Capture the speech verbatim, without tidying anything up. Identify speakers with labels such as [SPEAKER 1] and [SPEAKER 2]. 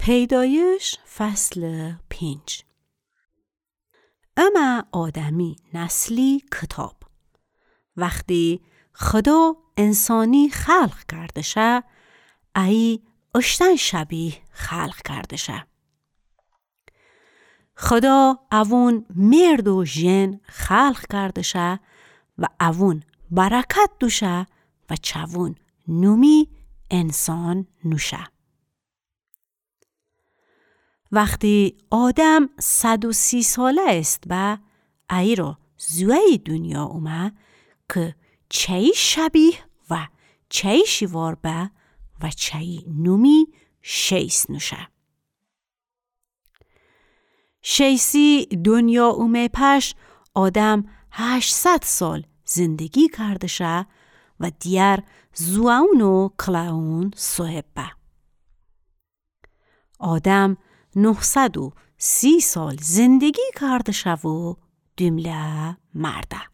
[SPEAKER 1] پیدایش فصل پنج. اما آدمی نسلی کتاب. وقتی خدا انسانی خلق کرده شه، ای اشتن شبیه خلق کرده شه. خدا اوون مرد و جن خلق کرده شه و اوون برکت دوشه و چوون نومی انسان نوشه. وقتی آدم صد و سی ساله است و ای را زوی دنیا اومه که چهی شبیه و چهی شیوار به و چهی نومی شیس نوشه. شیسی دنیا اومه پش آدم هشتصد سال زندگی کرده شه و دیگر زوون و کلاون صحبه. آدم نهصد و سی سال زندگی کرده شه و دمله مرده.